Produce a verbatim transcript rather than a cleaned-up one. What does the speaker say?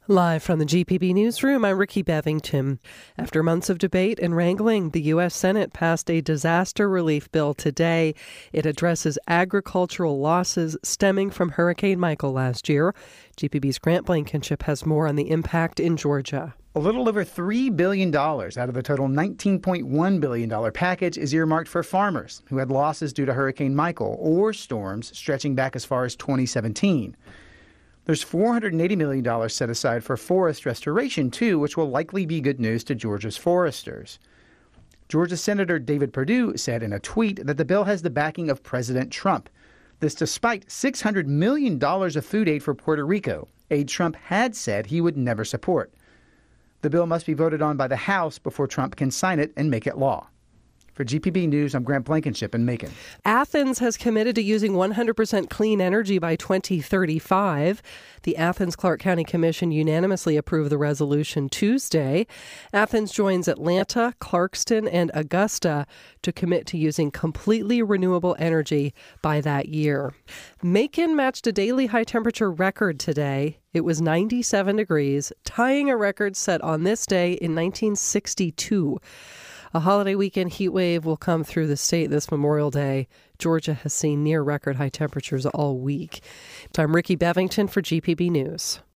Live from the G P B Newsroom, I'm Ricky Bevington. After months of debate and wrangling, the U S Senate passed a disaster relief bill today. It addresses agricultural losses stemming from Hurricane Michael last year. G P B's Grant Blankenship has more on the impact in Georgia. A little over three billion dollars out of the total nineteen point one billion dollars package is earmarked for farmers who had losses due to Hurricane Michael or storms stretching back as far as twenty seventeen. There's four hundred eighty million dollars set aside for forest restoration, too, which will likely be good news to Georgia's foresters. Georgia Senator David Perdue said in a tweet that the bill has the backing of President Trump. This despite six hundred million dollars of food aid for Puerto Rico, aid Trump had said he would never support. The bill must be voted on by the House before Trump can sign it and make it law. For G P B News, I'm Grant Blankenship in Macon. Athens has committed to using one hundred percent clean energy by twenty thirty-five. The Athens-Clarke County Commission unanimously approved the resolution Tuesday. Athens joins Atlanta, Clarkston, and Augusta to commit to using completely renewable energy by that year. Macon matched a daily high temperature record today. It was ninety-seven degrees, tying a record set on this day in nineteen sixty-two. A holiday weekend heat wave will come through the state this Memorial Day. Georgia has seen near record high temperatures all week. I'm Ricky Bevington for G P B News.